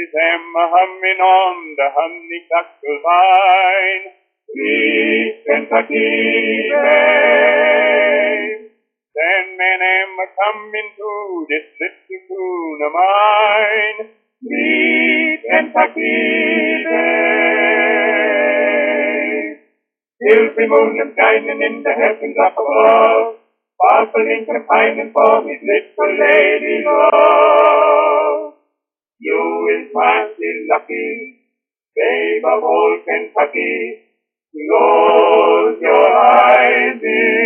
is them a-humming on the honeysuckle vine. Sweet Kentucky babe, send me them a-coming to this little tune of mine. Sweet Kentucky babe, silvery moon is shining in the heavens up above, sparkling and pining for his little lady love. You is mighty lucky, babe of old Kentucky. Close your eyes in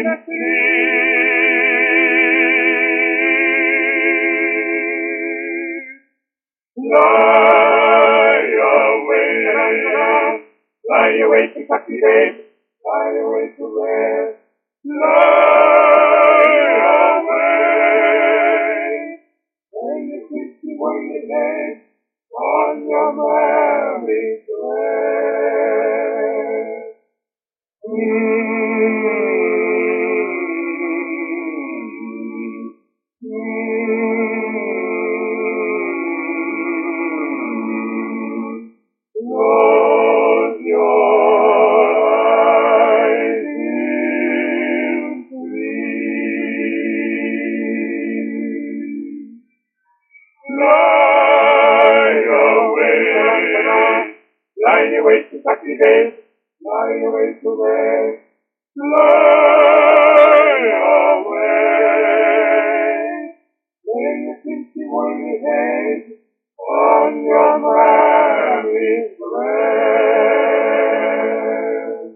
sleep. Lie away, Kentucky babe, lie away to rest. Lie away, lay your sleepy weighted head on your merry breast. Close your eyes in sleep. Lie away, Kentucky babe, lie away to rest. Lie away, lay your sleepy woolly head on your merry breast.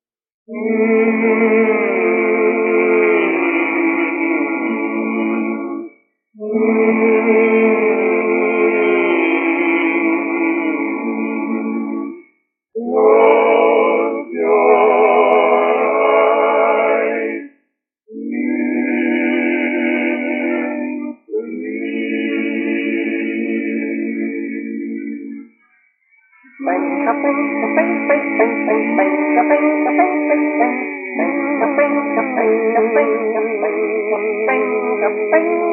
Close your eyes in sleep.